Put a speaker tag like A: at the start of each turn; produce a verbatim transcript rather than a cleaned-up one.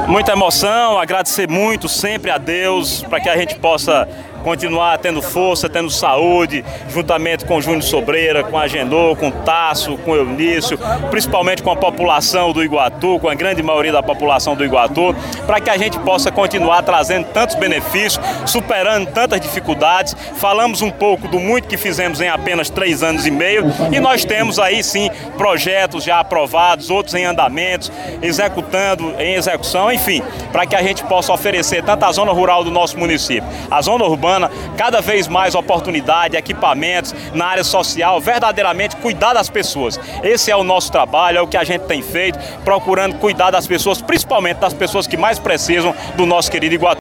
A: Muita emoção, agradecer muito sempre a Deus para que a gente possa continuar tendo força, tendo saúde, juntamente com o Júnior Sobreira, com a Agenor, com o Tasso, com o Eunício, principalmente com a população do Iguatu, com a grande maioria da população do Iguatu, para que a gente possa continuar trazendo tantos benefícios, superando tantas dificuldades. Falamos um pouco do muito que fizemos em apenas três anos e meio e nós temos aí sim projetos já aprovados, outros em andamentos, executando, em execução, enfim, para que a gente possa oferecer tanto a zona rural do nosso município, a zona urbana, cada vez mais oportunidade, equipamentos na área social, verdadeiramente cuidar das pessoas. Esse é o nosso trabalho, é o que a gente tem feito, procurando cuidar das pessoas, principalmente das pessoas que mais precisam do nosso querido Iguatu.